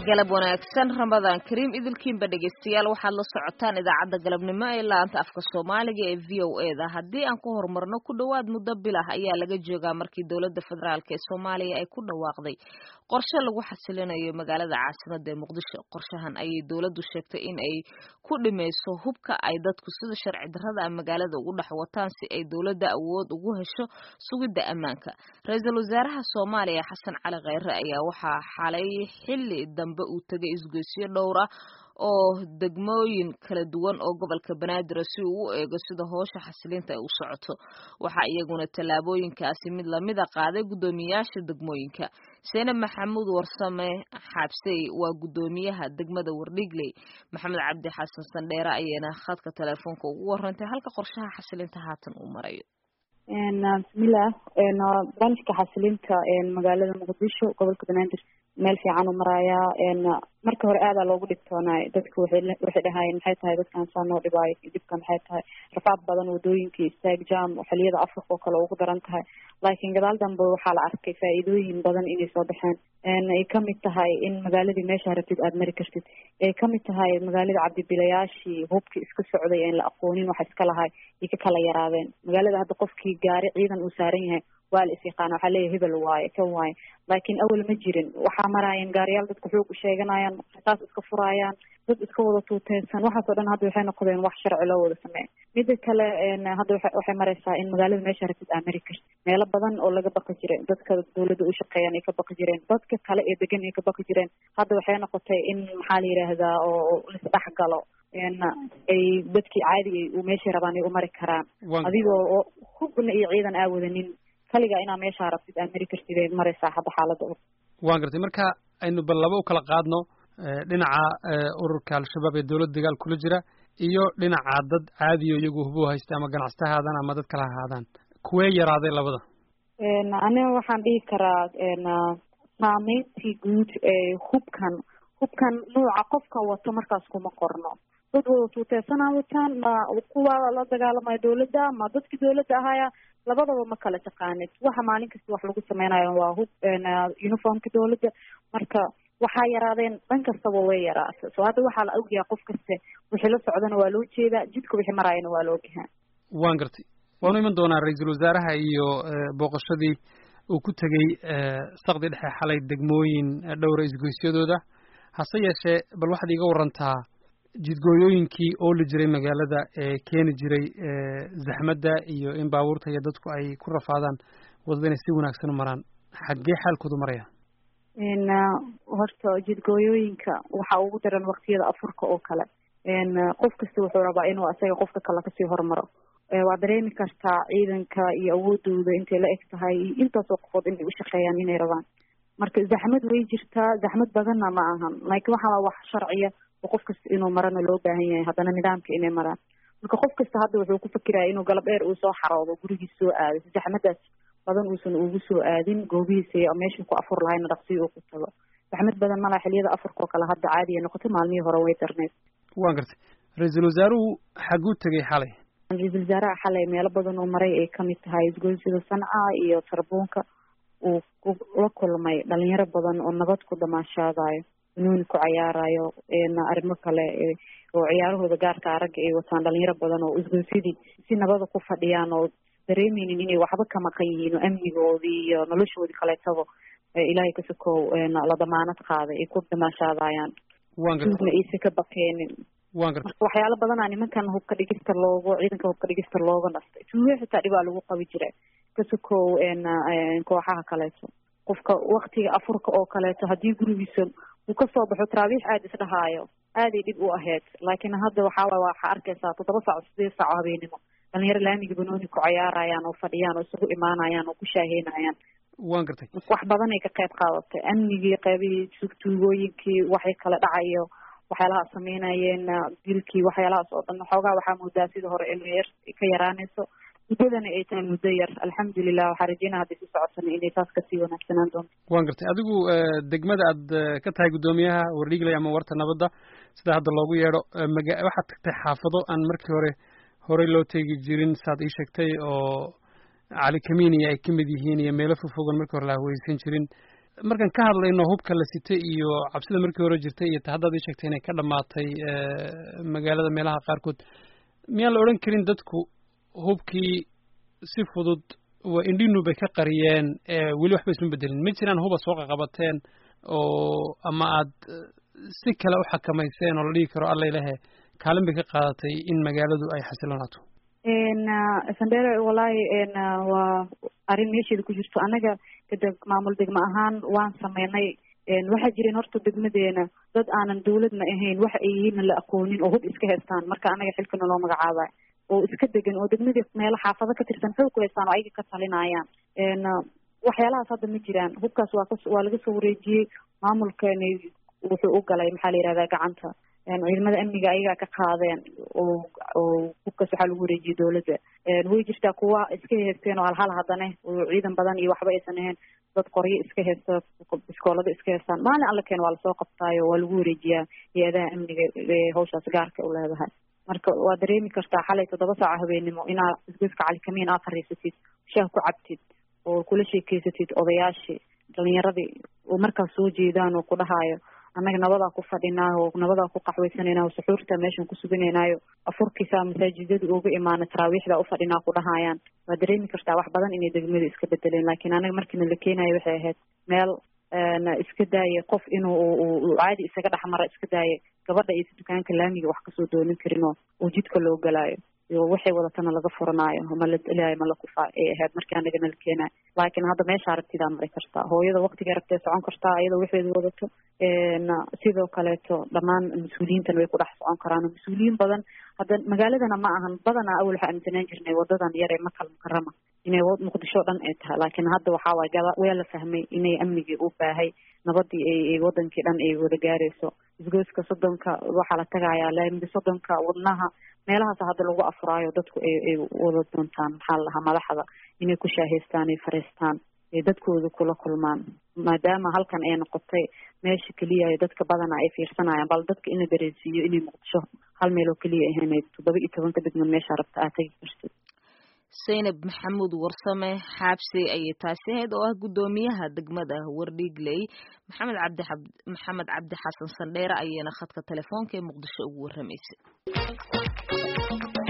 galab wanaagsan Ramadan Kareem idilkiinba dhageystayaal waxaad la socotaan idaacadda galabnimo ee laanta afka Soomaaliga ee VOA-da haddii aan ku horumarno ku dhawaad muddo bil ah ayaa laga joogaa markii dawladda federaalka ee Soomaaliya ay ku dhawaaqday qorshe lagu xasilinayo magaalada caasimadda ee Muqdisho qorshahan ayay dawladdu sheegtay in ay ku dhimeyso hubka ay dadku sida sharci darrada ah magaalada ugu dhex wataan si ay dawladda awood ugu hesho sugidda ammaanka ra'iisul wasaaraha Soomaaliya Xasan Cali Khayre ayaa waxaa xalay xilli dambe uu tagay isgoysyo dhowr ah oo degmooyin kala duwan oo gobolka Banaadir si uu u eego sida howsha xasilinta ay u socoto waxa iyaguna talaabooyinkaasi mid la mid ah qaaday gudoomiyaasha degmooyinka Seenab Maxamuud Warsame Xabsay waa gudoomiyaha degmada Wardhigley Maxamed Cabdi Xasan Sandheere ayana khadka telefoonka ugu warantay halka qorshaha xasilinta haatan uu marayo bismillah barnaamijka xasilinta magaalada Muqdisho gobolka Banaadir meel fiican u maraya marka hore aad loogu dhigtoonay dadku waxay dhahaayeen maxay tahay dadkan soo noo dhibay dibkan maxay tahay rafaad badan wadooyinka istaag jam xilliyada Afrika oo kale ugu daran tahay laakiin gadaal dambe waxaa la arkay faa'iidooyin badan inay soo baxeen ay ka mid tahay in magaaladii meesha rabtid aad mari kartid ay ka mid tahay magaalada cabdibilayaashii hubki iska socday ee la aqoonin waxa iska lahay ay ka kala yaraadeen magaalada hadda qofkii gaari ciidan uu saaran yahay waa la isaqaan waxa leeyahay hebel waaye kan waaye laakiin awal ma jirin waxa marayeen gaariyaal dadku xoog u sheeganayaan xisaas iska furayaan dad iska wada tuuteysan waxa soo dhan hadda waxay noqdeen wax sharci loo wada sameeyo mid kale hadda waxay maraysaa in magaalada meesha rabtid America meelo badan oo laga baqi jiray dadka dawladda u shaqeeyaan ay ka baqi jireen dadka kale ee degan ay ka baqi jireen hadda waxay noqotay in maxaa la yiraahdaa oo la isdhex galo ay dadkii caadi u meesha rabaan ay u mari karaan adigoo hubna iyo ciidan aawadanin kaliya ina meesha rabtid America sidee maraysaa hadda xaaladda waan gartay marka aynu ballabo u kala qaadno dhinaca ururka al-shabaab ee dawladda dagaal kula jira iyo dhinaca dad caadi oo iyagu hubo haysta ama ganacsatahaadan ama dad kala ahaadaan kuwee yaraaday labada aniga waxaan dhihi karaa saameyntii guud ee hubkan nooca qofka wato markaas kuma qorno dad wada tuuteysanaa wataan ma kuwa la dagaalamaya dawladda ma dadkii dawladda ahaaya labadaba ma kala taqaanid waxa maalin kasta wax lagu sameynayo waa hub uniformka dawladda marka waxaa yaraadeen dhan kastaba way yaraatay soo hadda waxaa la ogyahay qof kasta wixii la socdana waa loo jeedaa jidka wixii marayana waa loo gahaa waan gartay waanu iman doonaa ra'iisul wasaaraha iyo booqashadii uu ku tegey saqdi dhexe xalay degmooyin dhowra isgoysyadooda hase yeeshee bal waxaad iiga warantaa jidgooyooyinkii oo la jiray magaalada ee keeni jiray zaxmadda iyo in baabuurta iyo dadku ay ku rafaadaan wadada inay si wanaagsan u maraan xaggee xaalkoodu maraya horta jidgooyooyinka waxa ugu daran waqtiyada afurka oo kale qof kasta wuxuu rabaa inuu asaga qofka kale kasii hormaro waa dareemi kartaa ciidanka iyo awoodooda intay la eg tahay intaasoo qofood inay u shaqeeyaan inay rabaan marka zaxmad way jirtaa zaxmad badanna ma ahan laakiin waxaa wax sharciya oo qof kasta inuu marana loo baahan yahay haddana nidaamka inay maraan marka qof kasta hadda wuxuu ku fikiraya inuu galab dheer uu soo xaroodo gurigiis soo aado zaxmadaas badan uusan ugu soo aadin goobihiisa meeshuu ku afur lahayna dhaqsiyo uu ku tago zaxmad badan malaha xilliyada afurka oo kale hadda caadi ay noqotay maalmihii hore way darneed waan gartay ra'iisul wasaaruhu xaguu tegey xalay ra'iisul wasaaraha xalay meelo badan oo maray ay kamid tahay isgoysyada Sanca iyo Sarboonka uu la kulmay dhalinyaro badan oo nabad ku damaashaadayo inuu ku ciyaarayo arrimo kale oo ciyaarahooda gaarka arag ay wataan dhalinyaro badan oo isgoysidii si nabad ku fadhiyaan oo dareemaynin inay waxba ka maqan yihiin oo amnigoodii iyo noloshoodii kaleetaba ilaahay ka sokow la damaanad qaaday ay ku damaashaadayaan waan gartay aysan ka baqeenin waan gartay waxyaalo badan nimankan hubka dhigista ciidanka hubka dhigista looga nastay tuuyo xitaa dhibaa lagu qabi jiray ka sokow kooxaha kaleeto qofka waqtiga afurka oo kaleeto haddii gurigiisa uu kasoo baxo taraabiix aad isdhahaayo aaday dhib u ahayd laakiin hadda waxaa arkaysaa 7 saac 8 saac habeenimo dhalinyaro laamiga banooni ku ciyaarayaan oo fadhiyaan oo isugu imaanayaan oo ku shaaheynayaan waan gartay wax badan ay ka qayb qaadatay amnigii qaybihii tuugooyinkii waxay kala dhacayo waxyaalaha sameynayeen dilkii waxyaalahaas oo dhan xoogaa waxaa moodaa sida hore inay ka yaraanayso muddadana ay tahay muddo yar alxamdulilah waxaa rajeynaa hadday si socotana inay taas kasii wanaagsanaan doonto waan gartay adigu degmada aad ka tahay guddoomiyaha Wardhigley ama warta nabadda sida hadda loogu yeedho waxaad tagtay xaafado aan markii horey loo teegi jirin saad ii sheegtay oo cali kamiiniya ay ka mid yihiin iyo meelo fogfogan markii hore la haweysan jirin markaan ka hadlayno hubka la sitay iyo cabsida markii hore jirtay iyo haddaad ii sheegtay inay ka dhammaatay magaalada meelaha qaarkood miyaan la odhan karin dadku hubkii si fudud waa indhinu bay ka qariyeen weli waxba isma bedelin ma jiraan huba soo qaqabateen oo ama aad si kale u xakamayseen oo la dhigi karo alla ilahe kaalin bay ka qaadatay in magaaladu ay xasilonaato sandere wallahi waa arrin meesheeda ku jirto annaga kadib maamul degmo ahaan waan sameynay waxaa jireen horta degmadeena dad aanan dawladna ahayn waxa ay yihiin la aqoonin oo hub iska haystaan marka annaga xilkana loo magacaabay oo iska degan oo degmadii meelo xaafado ka tirsan xoog ku haystaan oo ayaga ka talinayaan waxyaalahaas hadda ma jiraan hubkaas waa laga soo wareejiyey maamulkani wuxuu u galay maxaa la yihahdaa gacanta ciidamada amniga ayagaa ka qaadeen oo hubkaas waxaa lagu wareejiyey dawladda way jirtaa kuwa iska haysteen oo halhal haddana oo ciidan badan iyo waxba aysan ahayn dad qoryo iska haysta biskoolada iska haystaan maalin alla keen waa lasoo qabtaayo waa lagu wareejiyaa hay-adaha amniga hawshaas gaarka u leedahay marka waa dareemi kartaa xalay 7 saaca habeenimo inaad isgoyska calikamiin aad fariisatid shaah ku cabtid oo kula sheekeysatid odayaashii dhalinyaradii oo markaas soo jeedaan oo ku dhahaayo annaga nabadaa ku fadhinaayo oo nabadaa ku qaxwaysanaynayo suxuurta meeshan ku suganaynayo afurkiisa masaajidada uga imaana taraawiixda u fadhinaa ku dhahayaan waa dareemi kartaa wax badan inay degmada iska bedeleen laakiin anaga markiina la keenayo waxay ahayd meel iska daayay qof inuu caadi isaga dhexmara iska daayay gabadha iyo dukaanka laamiga wax kasoo doonin karin oo jidka loo galaayo iyo waxay wadatana laga furanaayo ma la ilaahay ma la kufaa ay ahayd markii anagana la keenayo laakiin hadda meesha aragtidaa mari kartaa hooyada waqtiga rabtay socon kartaa iyadoo waxeedu wadato sidoo kaleeto dhammaan mas-uuliyiintan way ku dhex socon karaan mas-uuliyiin badan hadda magaaladana ma ahan badanaa awal waxaa aaminsanaan jirnay wadadan yar ee Makal Mukarrama inay Muqdisho dhan ay tahay laakiin hadda waxaa waa la fahmay inay amnigii u baahay nabadii ay wadankii dhan ay wada gaarayso isgoyska 30ka waxaa la tagayaa laamiga 30ka wadnaha meelahaas hadda lagu afuraayo dadku ay wada doontaan maxaa la dhahaa madaxda inay ku shaahaystaan ay fariistaan ay dadkooda kula kulmaan maadaama halkan ay noqotay meesha kaliya ay dadka badana ay fiirsanayaan bal dadka in la dareensiiyo inay Muqdisho hal meel oo kaliya ay ahayd 17 degmo meesha rabta aad tagi kartid Zainab Maxamuud Warsame xabsi ay taasi ahayd oo ah gudoomiyaha degmada Wardhigley Maxamed Cabdi Xasan Sandheere ayana khadka telefoonka ee Muqdisho ugu waramaysay